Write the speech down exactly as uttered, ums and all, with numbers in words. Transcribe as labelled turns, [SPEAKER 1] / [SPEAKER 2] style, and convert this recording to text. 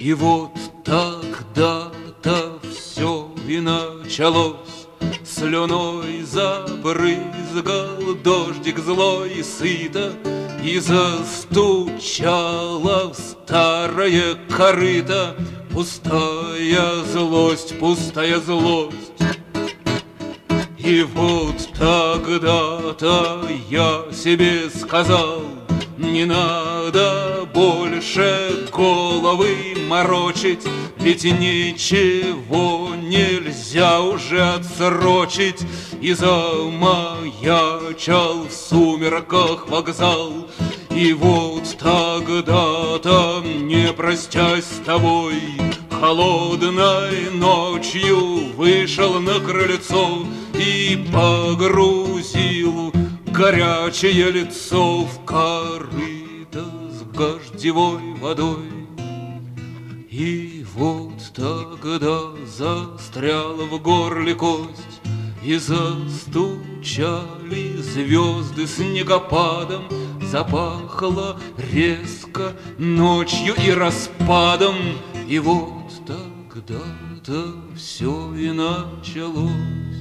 [SPEAKER 1] И вот тогда-то все и началось. Слюной забрызгал дождик злой и сыто, и застучала в старое корыто пустая злость, пустая злость. И вот тогда-то я себе сказал: не надо больше головы морочить, ведь ничего нельзя уже отсрочить. И замаячил в сумерках вокзал. И вот тогда-то, не простясь с тобой, холодной ночью вышел на крыльцо и погрузил горячее лицо в корыто с дождевой водой. И вот тогда застряла в горле кость, и застучали звезды снегопадом, запахло резко ночью и распадом. И вот тогда-то все и началось.